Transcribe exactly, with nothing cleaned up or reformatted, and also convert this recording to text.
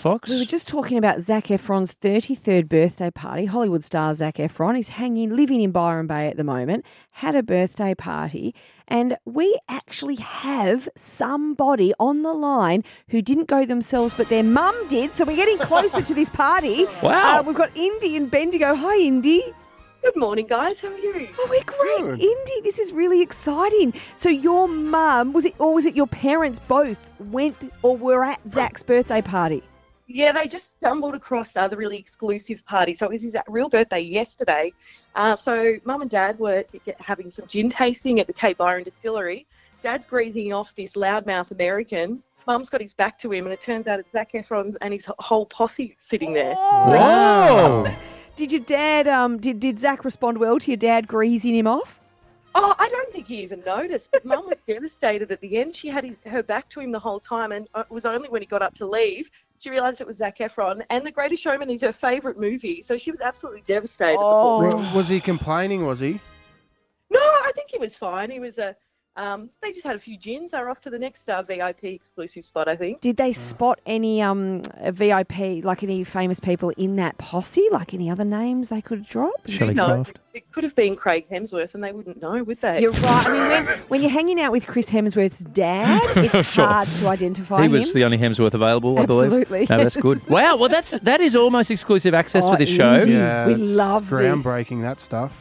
Fox. We were just talking about Zac Efron's thirty-third birthday party. Hollywood star Zac Efron is hanging, living in Byron Bay at the moment, had a birthday party, and we actually have somebody on the line who didn't go themselves, but their mum did, so we're getting closer to this party. Wow. Uh, we've got Indy and Bendigo. Hi, Indy. Good morning, guys. How are you? Oh, we're great. Indy, this is really exciting. So your mum, was it, or was it your parents both went or were at Zac's birthday party? Yeah, they just stumbled across uh, the really exclusive party. So it was his real birthday yesterday. Uh, so Mum and Dad were having some gin tasting at the Cape Byron Distillery. Dad's greasing off this loudmouth American. Mum's got his back to him, and it turns out it's Zac Efron and his whole posse sitting there. Oh. Wow. Did your dad, um, did, did Zac respond well to your dad greasing him off? Oh, I don't think he even noticed. But Mum was devastated at the end. She had his, her back to him the whole time, and it was only when he got up to leave she realised it was Zac Efron. And The Greatest Showman is her favourite movie, so she was absolutely devastated. Oh. Was he complaining, was he? No, I think he was fine. He was a. Um, they just had a few gins. They were off to the next uh, V I P exclusive spot, I think. Did they spot any um V I P, like any famous people in that posse, like any other names they could drop? Shelley No, Craft. it could have been Craig Hemsworth, and they wouldn't know, would they? You're right. I mean, when, when you're hanging out with Chris Hemsworth's dad, it's Sure. hard to identify He him. was the only Hemsworth available, I believe. Absolutely, No, that's yes. good. Wow, well, that's that is almost exclusive access Oh, for this show. Indeed. Yeah, We it's love this. groundbreaking, that stuff.